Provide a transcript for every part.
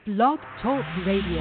Blog Talk Radio.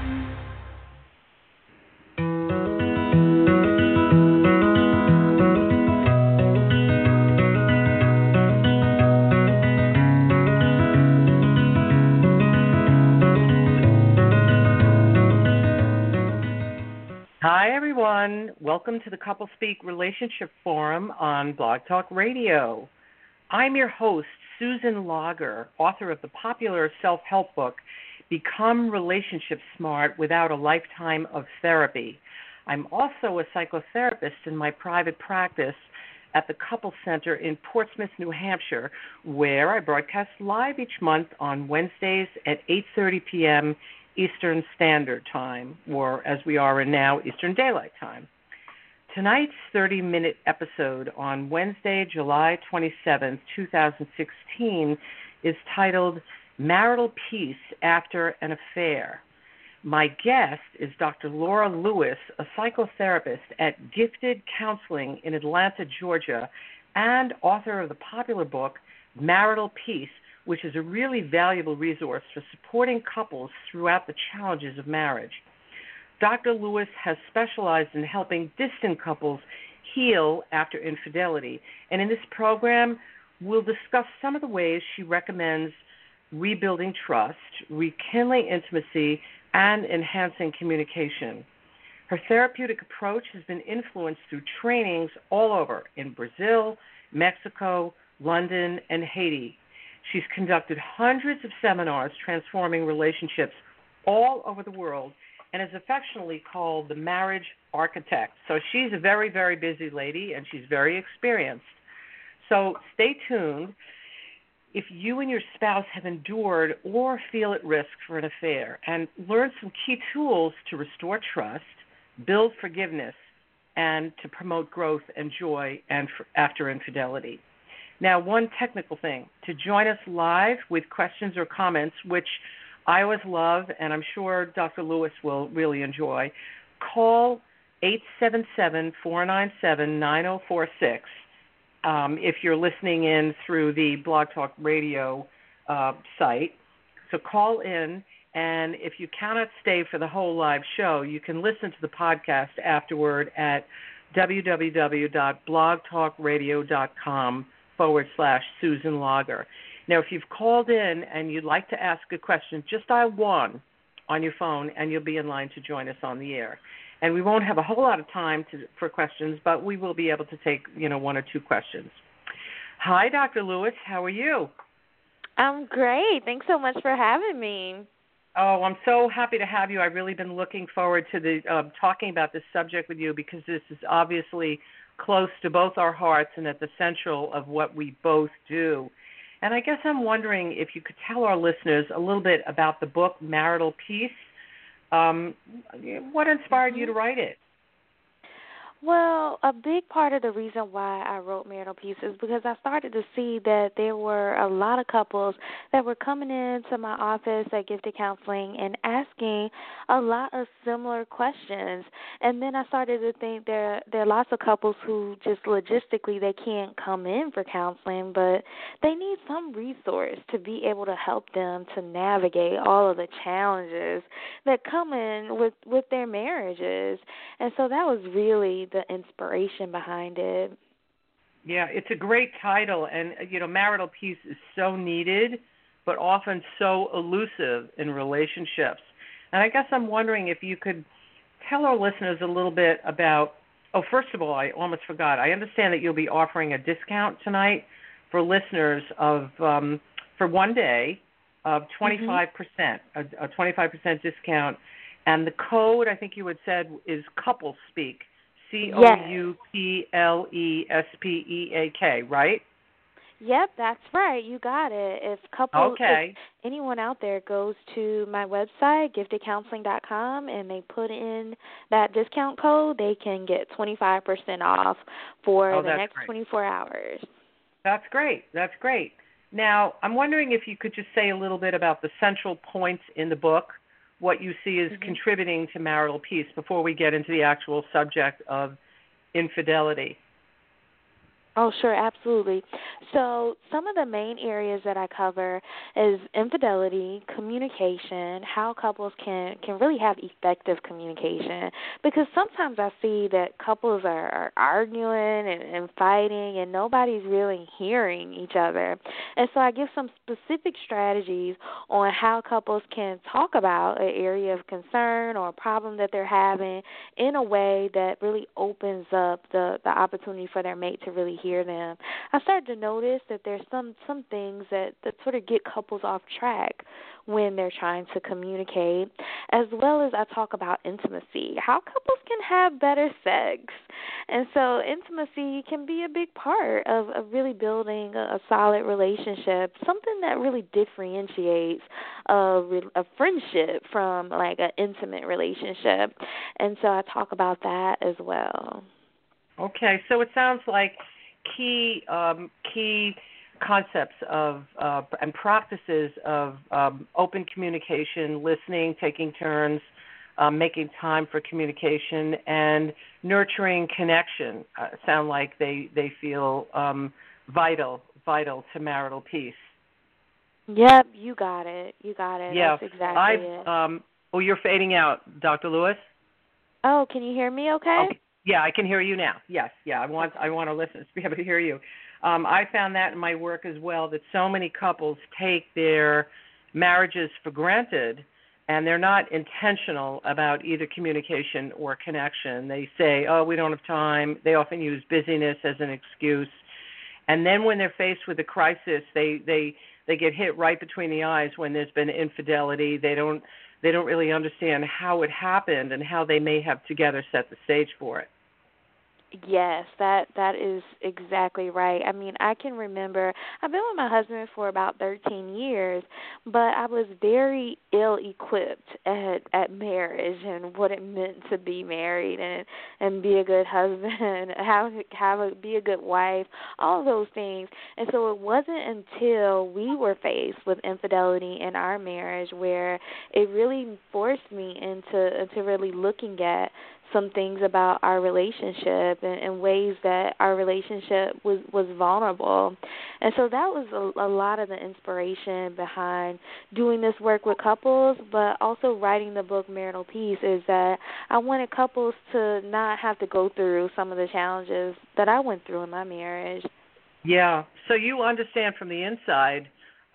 Hi, everyone. Welcome to the Couple Speak Relationship Forum on Blog Talk Radio. I'm your host, Susan Lager, author of the popular self-help book, Become Relationship Smart Without a Lifetime of Therapy. I'm also a psychotherapist in my private practice at the Couple Center in Portsmouth, New Hampshire, where I broadcast live each month on Wednesdays at 8:30 p.m. Eastern Standard Time, or as we are in now, Eastern Daylight Time. Tonight's 30-minute episode on Wednesday, July 27, 2016, is titled Marital Peace After an Affair. My guest is Dr. Laura Lewis, a psychotherapist at Gifted Counseling in Atlanta, Georgia, and author of the popular book Marital Peace, which is a really valuable resource for supporting couples throughout the challenges of marriage. Dr. Lewis has specialized in helping distant couples heal after infidelity, and in this program, we'll discuss some of the ways she recommends rebuilding trust, rekindling intimacy, and enhancing communication. Her therapeutic approach has been influenced through trainings all over in Brazil, Mexico, London, and Haiti. She's conducted hundreds of seminars transforming relationships all over the world and is affectionately called the marriage architect. So she's a very, very busy lady, and she's very experienced. So stay tuned. If you and your spouse have endured or feel at risk for an affair, and learn some key tools to restore trust, build forgiveness, and to promote growth and joy after infidelity. Now, one technical thing, to join us live with questions or comments, which I always love, and I'm sure Dr. Lewis will really enjoy, call 877-497-9046 if you're listening in through the Blog Talk Radio site. So call in, and if you cannot stay for the whole live show, you can listen to the podcast afterward at www.blogtalkradio.com/Susan Lager. Now, if you've called in and you'd like to ask a question, just dial 1 on your phone, and you'll be in line to join us on the air. And we won't have a whole lot of time for questions, but we will be able to take, 1 or 2 questions. Hi, Dr. Lewis. How are you? I'm great. Thanks so much for having me. Oh, I'm so happy to have you. I've really been looking forward to talking about this subject with you, because this is obviously close to both our hearts and at the central of what we both do. And I guess I'm wondering if you could tell our listeners a little bit about the book Marital Peace. What inspired you to write it? Well, a big part of the reason why I wrote Marital Peace is because I started to see that there were a lot of couples that were coming into my office at Gifted Counseling and asking a lot of similar questions. And then I started to think there are lots of couples who just logistically they can't come in for counseling, but they need some resource to be able to help them to navigate all of the challenges that come in with their marriages. And so that was really the inspiration behind it. Yeah, it's a great title, and marital peace is so needed, but often so elusive in relationships. And I guess I'm wondering if you could tell our listeners a little bit about, first of all, I almost forgot. I understand that you'll be offering a discount tonight for listeners of for one day of 25%, a 25% discount. And the code, I think you had said, is CoupleSpeak. COUPLESPEAK, right? Yep, that's right. You got it. If anyone out there goes to my website, giftedcounseling.com, and they put in that discount code, they can get 25% off for the next 24 hours. That's great. That's great. Now, I'm wondering if you could just say a little bit about the central points in the book, what you see as contributing to marital peace, before we get into the actual subject of infidelity. Oh, sure, absolutely. So some of the main areas that I cover is infidelity, communication, how couples can really have effective communication. Because sometimes I see that couples are arguing and fighting and nobody's really hearing each other. And so I give some specific strategies on how couples can talk about an area of concern or a problem that they're having in a way that really opens up the opportunity for their mate to really hear them. I started to notice that there's some things that sort of get couples off track when they're trying to communicate, as well as I talk about intimacy, how couples can have better sex. And so intimacy can be a big part of really building a solid relationship, something that really differentiates a friendship from like an intimate relationship. And so I talk about that as well. Okay, so it sounds like key concepts of and practices of open communication, listening, taking turns, making time for communication, and nurturing connection sound like they feel vital to marital peace. Yep, you got it. You got it. Yeah, That's exactly it. Oh, you're fading out, Dr. Lewis. Oh, can you hear me? Okay. Yeah, I can hear you now. Yes, yeah, I want our listeners to be able to hear you. I found that in my work as well, that so many couples take their marriages for granted, and they're not intentional about either communication or connection. They say, "Oh, we don't have time." They often use busyness as an excuse, and then when they're faced with a crisis, they get hit right between the eyes when there's been infidelity. They don't really understand how it happened and how they may have together set the stage for it. Yes, that is exactly right. I mean, I can remember I've been with my husband for about 13 years, but I was very ill-equipped at marriage and what it meant to be married and be a good husband, be a good wife, all of those things. And so it wasn't until we were faced with infidelity in our marriage where it really forced me into really looking at some things about our relationship and ways that our relationship was vulnerable. And so that was a lot of the inspiration behind doing this work with couples, but also writing the book Marital Peace, is that I wanted couples to not have to go through some of the challenges that I went through in my marriage. Yeah, so you understand from the inside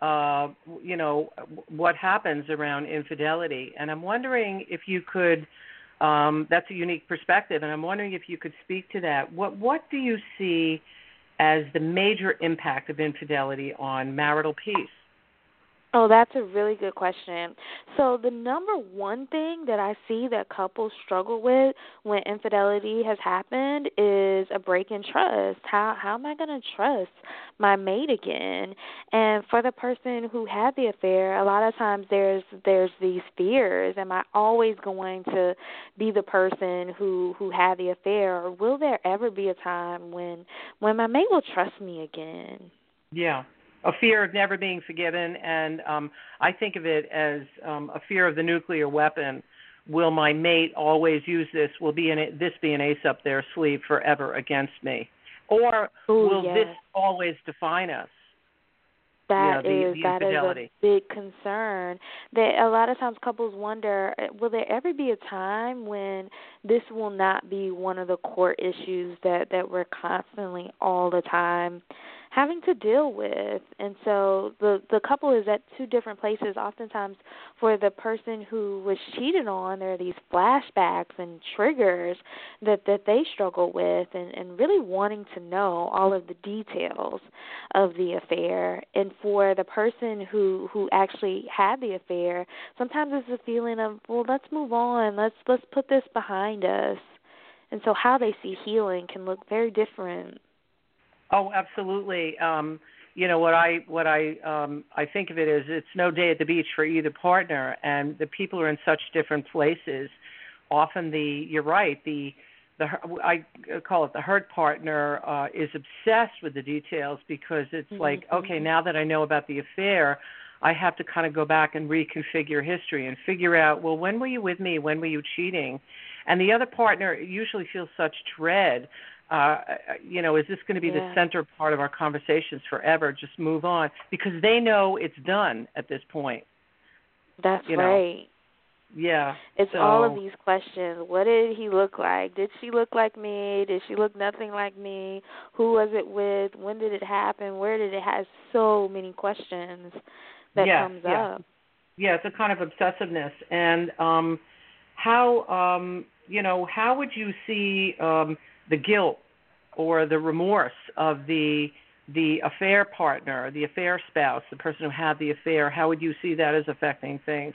what happens around infidelity. And I'm wondering if you could, that's a unique perspective, and I'm wondering if you could speak to that. What do you see as the major impact of infidelity on marital peace? Oh, that's a really good question. So the number one thing that I see that couples struggle with when infidelity has happened is a break in trust. How am I going to trust my mate again? And for the person who had the affair, a lot of times there's these fears. Am I always going to be the person who had the affair, or will there ever be a time when my mate will trust me again? Yeah. A fear of never being forgiven, and I think of it as a fear of the nuclear weapon. Will my mate always use this? Will this be an ace up their sleeve forever against me? Or will this always define us? That is a big concern. That a lot of times couples wonder, will there ever be a time when this will not be one of the core issues that we're constantly all the time having to deal with? And so the couple is at two different places. Oftentimes for the person who was cheated on, there are these flashbacks and triggers that they struggle with, and really wanting to know all of the details of the affair. And for the person who actually had the affair, sometimes it's a feeling of, well, let's move on, let's put this behind us. And so how they see healing can look very different. Oh, absolutely. What I think of it is, it's no day at the beach for either partner, and the people are in such different places. Often you're right, I call it the hurt partner is obsessed with the details, because it's like, okay, now that I know about the affair, I have to kind of go back and reconfigure history and figure out, well, when were you with me? When were you cheating? And the other partner usually feels such dread Is this going to be the center part of our conversations forever? Just move on, because they know it's done at this point. That's right. Yeah. It's all of these questions. What did he look like? Did she look like me? Did she look nothing like me? Who was it with? When did it happen? Where did it happen? So many questions that comes up. Yeah, it's a kind of obsessiveness. And how would you see the guilt or the remorse of the affair partner, the affair spouse, the person who had the affair? How would you see that as affecting things?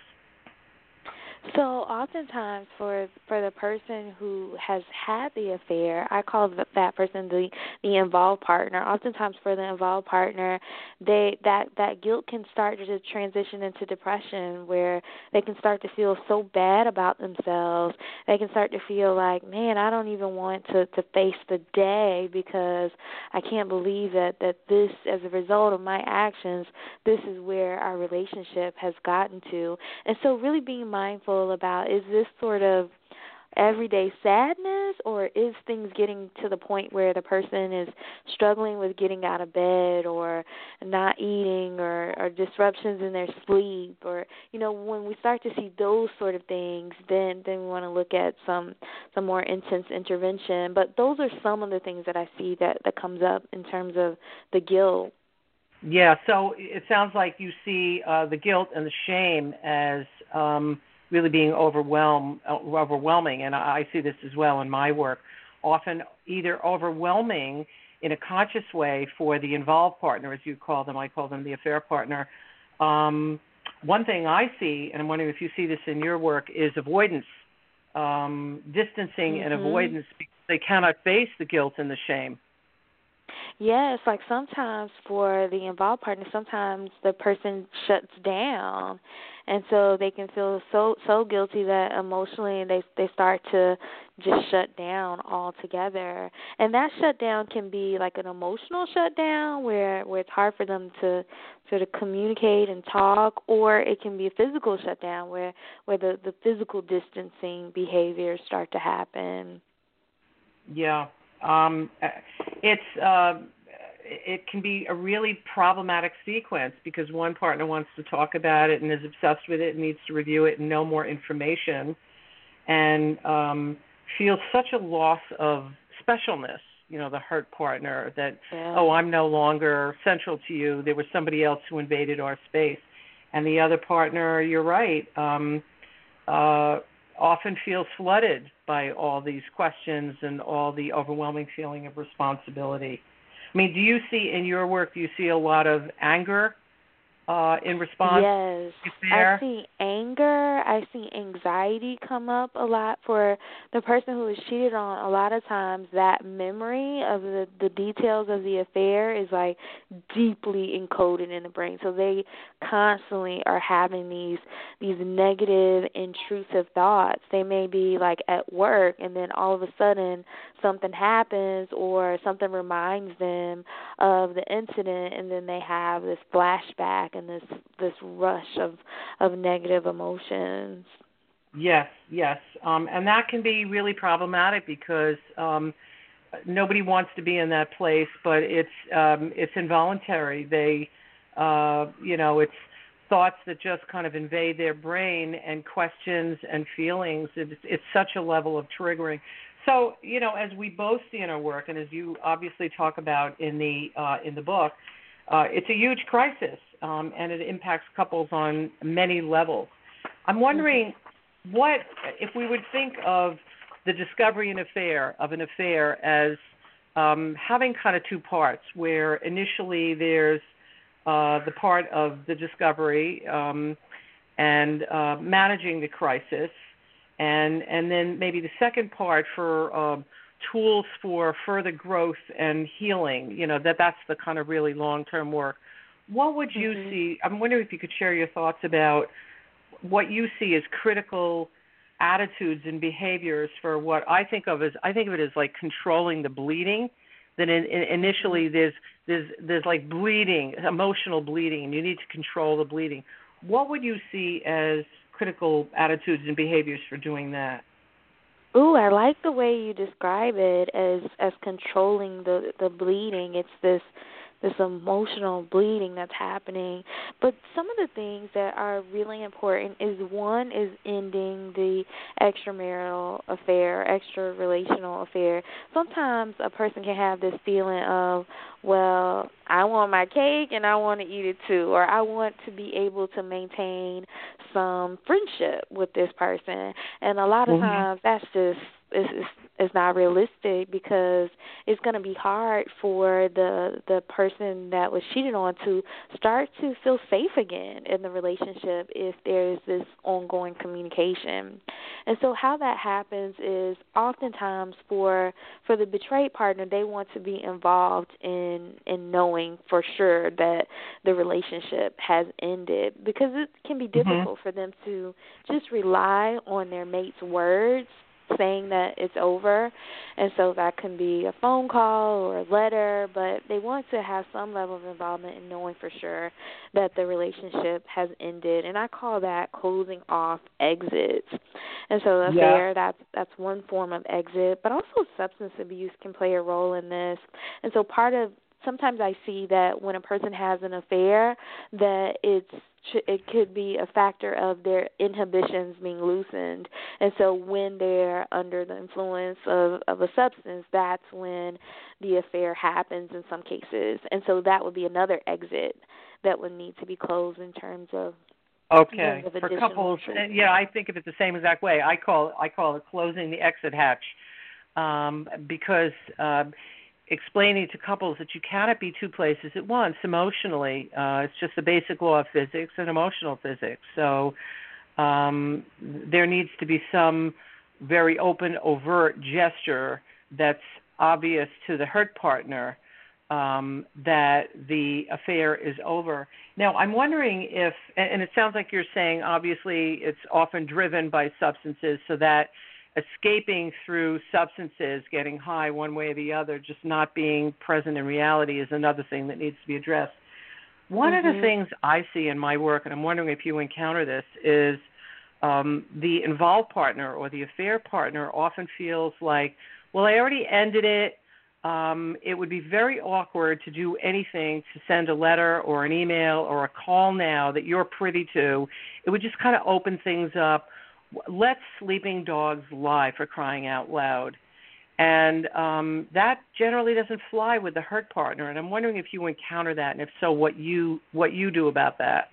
So oftentimes for the person who has had the affair, I call that person the involved partner. Oftentimes for the involved partner, that guilt can start to transition into depression, where they can start to feel so bad about themselves. They can start to feel like, man, I don't even want to face the day, because I can't believe that this, as a result of my actions, this is where our relationship has gotten to. And so really being mindful about, is this sort of everyday sadness, or is things getting to the point where the person is struggling with getting out of bed, or not eating, or disruptions in their sleep, or when we start to see those sort of things, then we want to look at some more intense intervention. But those are some of the things that I see that comes up in terms of the guilt. Yeah, so it sounds like you see the guilt and the shame as really being overwhelming, and I see this as well in my work, often either overwhelming in a conscious way for the involved partner, as you call them. I call them the affair partner. One thing I see, and I'm wondering if you see this in your work, is avoidance, distancing and avoidance, because they cannot face the guilt and the shame. Yeah, it's like sometimes for the involved partner, sometimes the person shuts down, and so they can feel so guilty that emotionally they start to just shut down altogether. And that shutdown can be like an emotional shutdown where it's hard for them to sort of communicate and talk, or it can be a physical shutdown where the physical distancing behaviors start to happen. Yeah. It can be a really problematic sequence, because one partner wants to talk about it and is obsessed with it and needs to review it and know more information, and feels such a loss of specialness, the hurt partner, that, I'm no longer central to you. There was somebody else who invaded our space. And the other partner, you're right, often feels flooded by all these questions and all the overwhelming feeling of responsibility. I mean, do you see in your work, do you see a lot of anger in response? Yes, I see anger. I see anxiety come up a lot for the person who is cheated on. A lot of times that memory of the details of the affair is like deeply encoded in the brain. So they constantly are having these negative, intrusive thoughts. They may be like at work, and then all of a sudden something happens or something reminds them of the incident, and then they have this flashback and this rush of negative emotions. Yes. And that can be really problematic, because nobody wants to be in that place, but it's involuntary. They, it's thoughts that just kind of invade their brain, and questions and feelings. It's such a level of triggering. So, as we both see in our work, and as you obviously talk about in the book, it's a huge crisis, and it impacts couples on many levels. I'm wondering, what if we would think of the discovery of an affair as having kind of two parts, where initially there's the part of the discovery and managing the crisis, and then maybe the second part for tools for further growth and healing, that's the kind of really long-term work. What would you see? I'm wondering if you could share your thoughts about what you see as critical attitudes and behaviors for what I think of it as like controlling the bleeding. Then initially there's like bleeding, emotional bleeding, and you need to control the bleeding. What would you see as critical attitudes and behaviors for doing that? Ooh, I like the way you describe it as controlling the bleeding. It's this emotional bleeding that's happening. But some of the things that are really important is, one is ending the extramarital affair, extra relational affair. Sometimes a person can have this feeling of, well, I want my cake and I want to eat it too, or I want to be able to maintain some friendship with this person. And a lot of Mm-hmm. times that's just is not realistic, because it's going to be hard for the person that was cheated on to start to feel safe again in the relationship if there's this ongoing communication. And so how that happens is, oftentimes for the betrayed partner, they want to be involved in knowing for sure that the relationship has ended, because it can be Mm-hmm. difficult for them to just rely on their mate's words saying that it's over. And so that can be a phone call or a letter, but they want to have some level of involvement in knowing for sure that the relationship has ended. And I call that closing off exits. And so the Yeah. affair, that's one form of exit, but also substance abuse can play a role in this. And so sometimes I see that when a person has an affair, that it could be a factor of their inhibitions being loosened. And so when they're under the influence of a substance, that's when the affair happens in some cases. And so that would be another exit that would need to be closed in terms of Okay. For additional couples, treatment. yeah, I think of it the same exact way. I call it closing the exit hatch, because explaining to couples that you cannot be two places at once emotionally. It's just the basic law of physics and emotional physics. So there needs to be some very open, overt gesture that's obvious to the hurt partner, that the affair is over. Now, I'm wondering if, and it sounds like you're saying obviously it's often driven by substances, so that escaping through substances, getting high one way or the other, just not being present in reality is another thing that needs to be addressed. One of the things I see in my work, and I'm wondering if you encounter this, is the involved partner or the affair partner often feels like, well, I already ended it. It would be very awkward to do anything, to send a letter or an email or a call now that you're privy to. It would just kind of open things up. Let sleeping dogs lie, for crying out loud. And that generally doesn't fly with the hurt partner. And I'm wondering if you encounter that, and if so, what you do about that.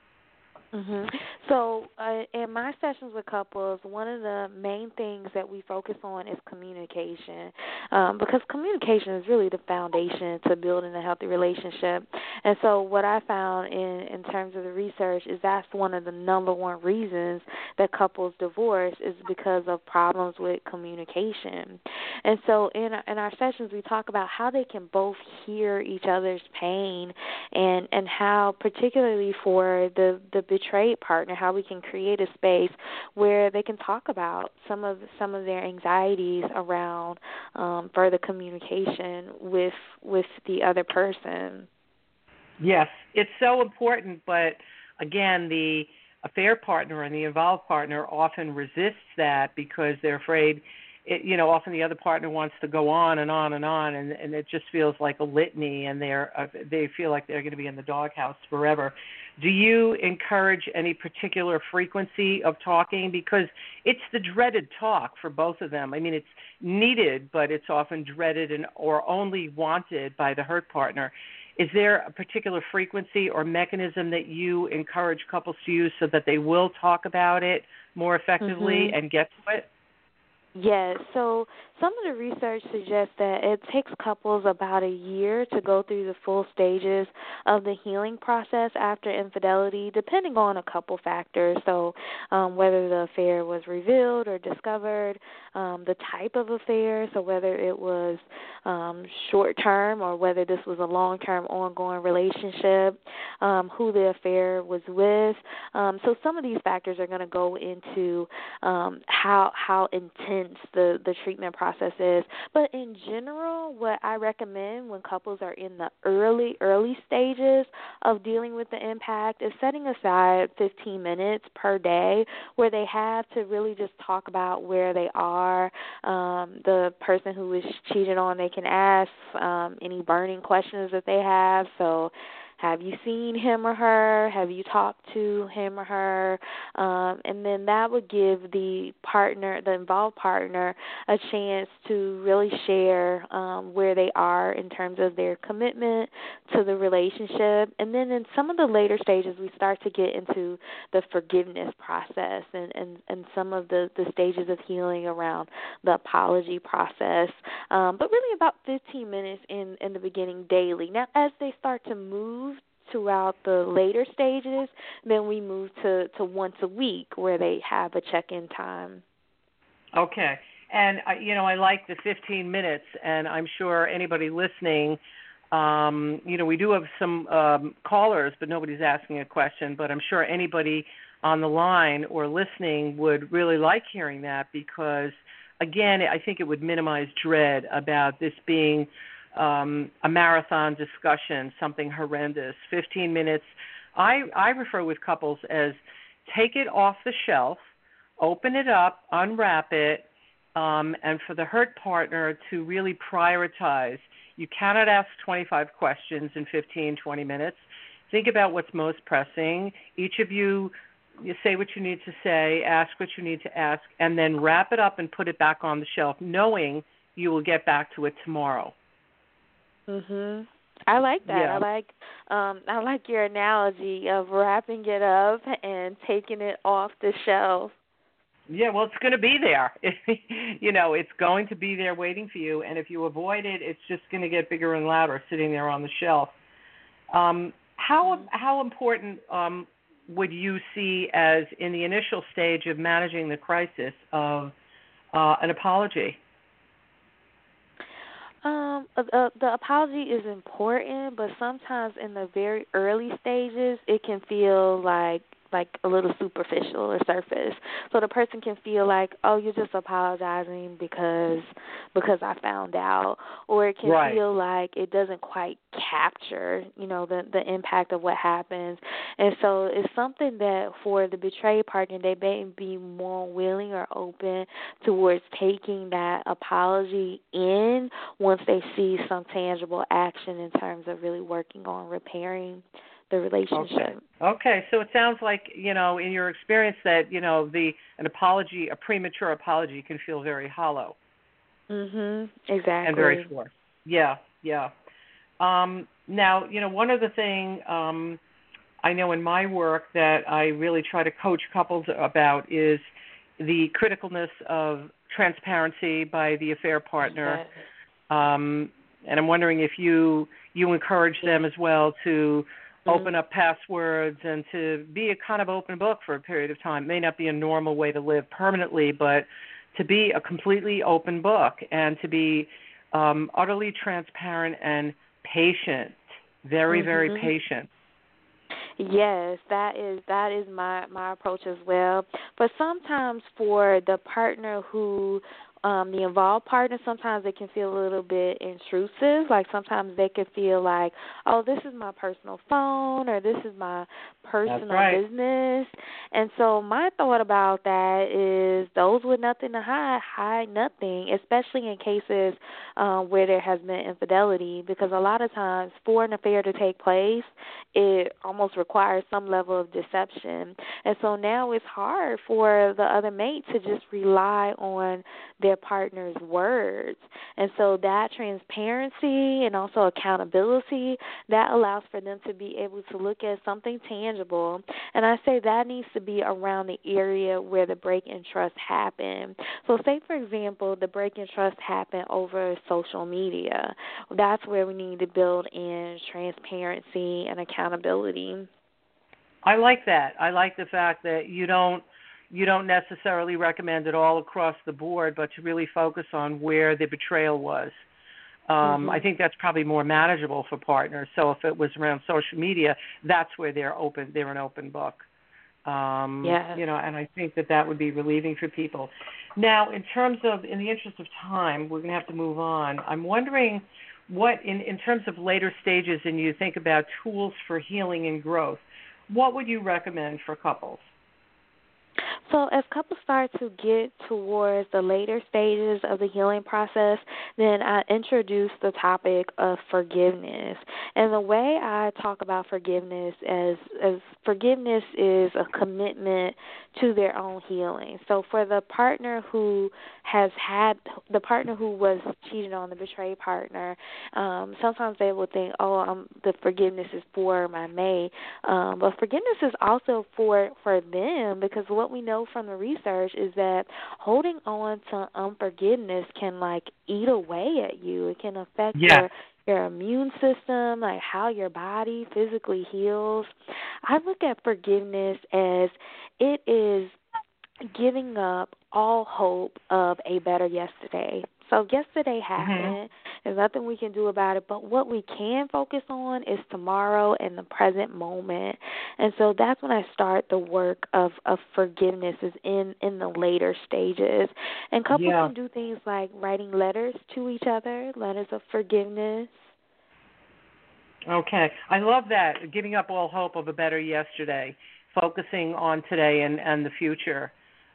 So in my sessions with couples, one of the main things that we focus on is communication, because communication is really the foundation to building a healthy relationship. And so what I found in terms of the research is that's one of the number one reasons that couples divorce, is because of problems with communication. And so in our sessions, we talk about how they can both hear each other's pain, and how, particularly for the betrayed partner, how we can create a space where they can talk about some of their anxieties around further communication with the other person. Yes, it's so important, but again, the affair partner and the involved partner often resists that because they're afraid. Often the other partner wants to go on and on and on, and it just feels like a litany, and they feel like they're going to be in the doghouse forever. Do you encourage any particular frequency of talking? Because it's the dreaded talk for both of them. I mean, it's needed, but it's often dreaded or only wanted by the hurt partner. Is there a particular frequency or mechanism that you encourage couples to use so that they will talk about it more effectively and get to it? Yes. So some of the research suggests that it takes couples about a year to go through the full stages of the healing process after infidelity, depending on a couple factors. So whether the affair was revealed or discovered, the type of affair, so whether it was short-term or whether this was a long-term ongoing relationship, who the affair was with. So some of these factors are going to go into how intense intense the treatment process is. But in general, what I recommend when couples are in the early stages of dealing with the impact is setting aside 15 minutes per day where they have to really just talk about where they are. The person who is cheated on, they can ask any burning questions that they have. So, have you seen him or her? Have you talked to him or her? And then that would give the involved partner, a chance to really share where they are in terms of their commitment to the relationship. And then in some of the later stages, we start to get into the forgiveness process and some of the stages of healing around the apology process. But really about 15 minutes in the beginning daily. Now, as they start to move throughout the later stages, then we move to once a week where they have a check-in time. Okay. And, I like the 15 minutes, and I'm sure anybody listening, we do have some callers, but nobody's asking a question, but I'm sure anybody on the line or listening would really like hearing that because, again, I think it would minimize dread about this being a marathon discussion, something horrendous. 15 minutes. I refer with couples as take it off the shelf, open it up, unwrap it, and for the hurt partner to really prioritize. You cannot ask 25 questions in 15, 20 minutes. Think about what's most pressing. Each of you say what you need to say, ask what you need to ask, and then wrap it up and put it back on the shelf, knowing you will get back to it tomorrow. Mhm. I like that. Yeah. I like your analogy of wrapping it up and taking it off the shelf. Yeah, well, it's going to be there. It's going to be there waiting for you, and if you avoid it, it's just going to get bigger and louder sitting there on the shelf. How important would you see as in the initial stage of managing the crisis of an apology? The apology is important, but sometimes in the very early stages, it can feel like a little superficial or surface. So the person can feel like, oh, you're just apologizing because I found out, or it can feel like it doesn't quite capture, the impact of what happens. And so it's something that for the betrayed partner, they may be more willing or open towards taking that apology in once they see some tangible action in terms of really working on repairing the relationship. Okay. So it sounds like, in your experience that, a premature apology can feel very hollow. Mhm. Exactly. And very forced. Yeah. Now, one other thing I know in my work that I really try to coach couples about is the criticalness of transparency by the affair partner. Yes. And I'm wondering if you encourage them as well to open up passwords and to be a kind of open book for a period of time. It may not be a normal way to live permanently, but to be a completely open book and to be utterly transparent and patient, very, very patient. Yes, that is my approach as well. But sometimes for the partner who the involved partner, sometimes it can feel a little bit intrusive. Like sometimes they can feel like, oh, this is my personal phone or this is my personal business. And so my thought about that is those with nothing to hide nothing, especially in cases where there has been infidelity, because a lot of times for an affair to take place, it almost requires some level of deception. And so now it's hard for the other mate to just rely on their partner's words. And so that transparency and also accountability, that allows for them to be able to look at something tangible. And I say that needs to be around the area where the break in trust happened. So say, for example, the break in trust happened over social media. That's where we need to build in transparency and accountability. I like that. I like the fact that you don't necessarily recommend it all across the board, but to really focus on where the betrayal was. I think that's probably more manageable for partners. So if it was around social media, that's where they're an open book. Yes. And I think that would be relieving for people. Now, in terms of, in the interest of time, we're going to have to move on. I'm wondering what, in terms of later stages, and you think about tools for healing and growth, what would you recommend for couples? So as couples start to get towards the later stages of the healing process, then I introduce the topic of forgiveness. And the way I talk about forgiveness as forgiveness is a commitment to their own healing. So for the partner who was cheated on, the betrayed partner, sometimes they will think, the forgiveness is for my mate. But forgiveness is also for them, because what we know from the research is that holding on to unforgiveness can eat away at you. It can affect your immune system, like how your body physically heals. I look at forgiveness as it is giving up all hope of a better yesterday. So yesterday happened. There's nothing we can do about it, but what we can focus on is tomorrow and the present moment. And so that's when I start the work of forgiveness, is in the later stages. And couples can do things like writing letters to each other, letters of forgiveness. Okay. I love that, giving up all hope of a better yesterday, focusing on today and the future.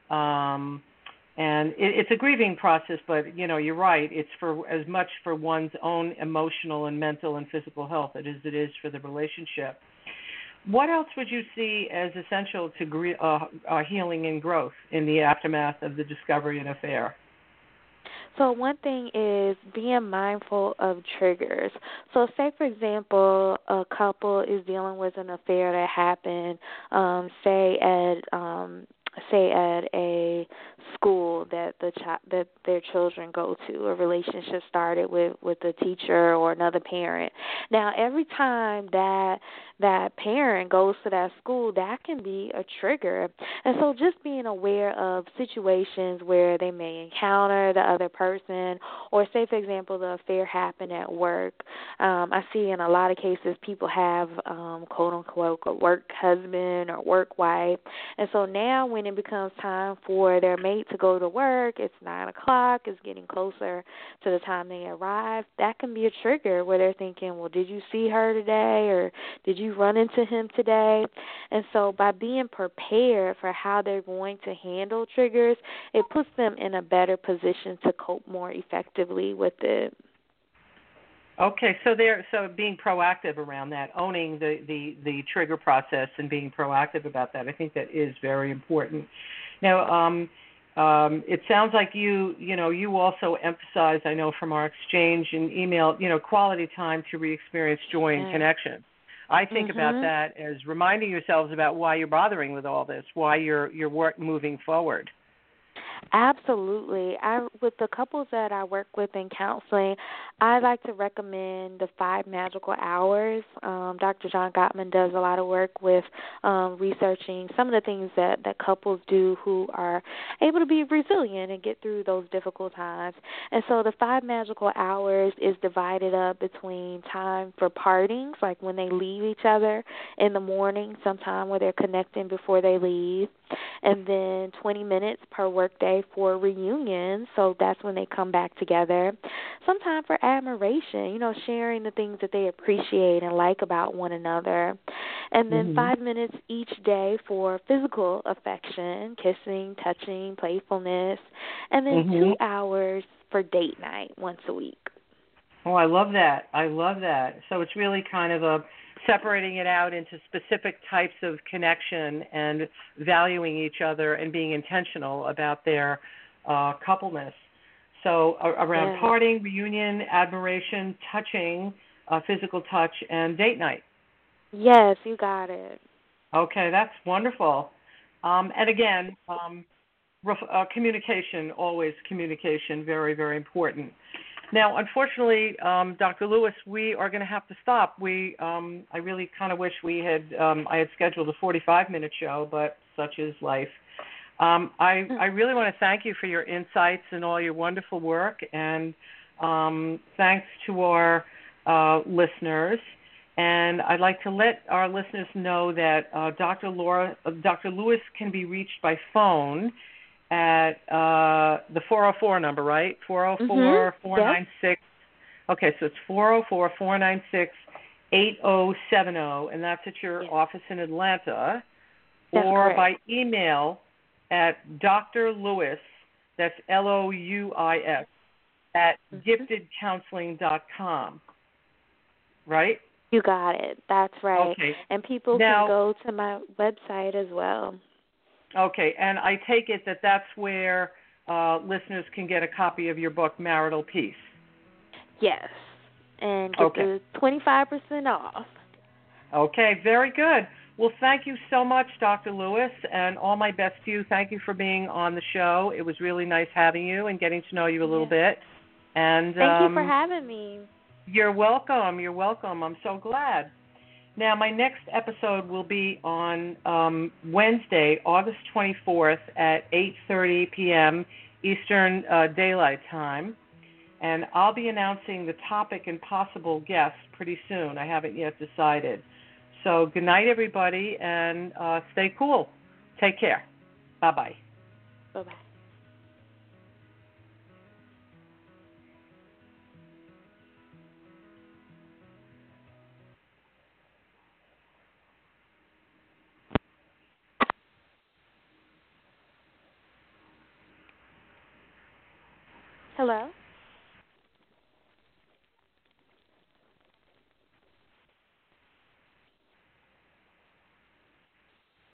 And it's a grieving process, but, you're right. It's for as much for one's own emotional and mental and physical health as it is for the relationship. What else would you see as essential to healing and growth in the aftermath of the discovery and affair? So one thing is being mindful of triggers. So say, for example, a couple is dealing with an affair that happened, say at a school that that their children go to. A relationship started with a teacher or another parent. Now, every time that parent goes to that school, that can be a trigger. And so just being aware of situations where they may encounter the other person, or say, for example, the affair happened at work. I see in a lot of cases people have, quote-unquote, a work husband or work wife. And so now when it becomes time for their mate to go to work, it's 9 o'clock, it's getting closer to the time they arrive, that can be a trigger where they're thinking, well, did you see her today, or did you run into him today? And so by being prepared for how they're going to handle triggers, it puts them in a better position to cope more effectively with it. Okay, so being proactive around that, owning the trigger process and being proactive about that, I think that is very important. Now, it sounds like you also emphasize, I know from our exchange in email, quality time to re-experience joy and connection. I think about that as reminding yourselves about why you're bothering with all this, why you're moving forward. Absolutely. With the couples that I work with in counseling, I like to recommend the 5 magical hours. Dr. John Gottman does a lot of work with researching some of the things that couples do who are able to be resilient and get through those difficult times. And so the 5 magical hours is divided up between time for partings, like when they leave each other in the morning, sometime where they're connecting before they leave, and then 20 minutes per workday for reunion, so that's when they come back together. Some time for admiration, sharing the things that they appreciate and like about one another. And then 5 minutes each day for physical affection, kissing, touching, playfulness. And then 2 hours for date night once a week. Oh, I love that. So it's really kind of separating it out into specific types of connection and valuing each other and being intentional about their coupleness. So around parting, reunion, admiration, touching, physical touch, and date night. Yes, you got it. Okay, that's wonderful. And again, communication, always communication, very, very important. Now, unfortunately, Dr. Lewis, we are going to have to stop. I really kind of wish I had scheduled a 45-minute show, but such is life. I really want to thank you for your insights and all your wonderful work, and thanks to our listeners. And I'd like to let our listeners know that Dr. Lewis can be reached by phone at the 404 number, right? 404 496. Okay, so it's 404 496 8070, and that's at your office in Atlanta. That's or correct. by email at Dr. Lewis, that's LOUIS, at giftedcounseling.com. Right? You got it. That's right. Okay. And people now, can go to my website as well. Okay, and I take it that that's where listeners can get a copy of your book, Marital Peace. Yes, and get the 25% off. Okay, very good. Well, thank you so much, Dr. Lewis, and all my best to you. Thank you for being on the show. It was really nice having you and getting to know you a little bit. And thank you for having me. You're welcome. You're welcome. I'm so glad. Now, my next episode will be on Wednesday, August 24th at 8:30 p.m. Eastern Daylight Time. And I'll be announcing the topic and possible guests pretty soon. I haven't yet decided. So good night, everybody, and stay cool. Take care. Bye-bye. Bye-bye. Hello?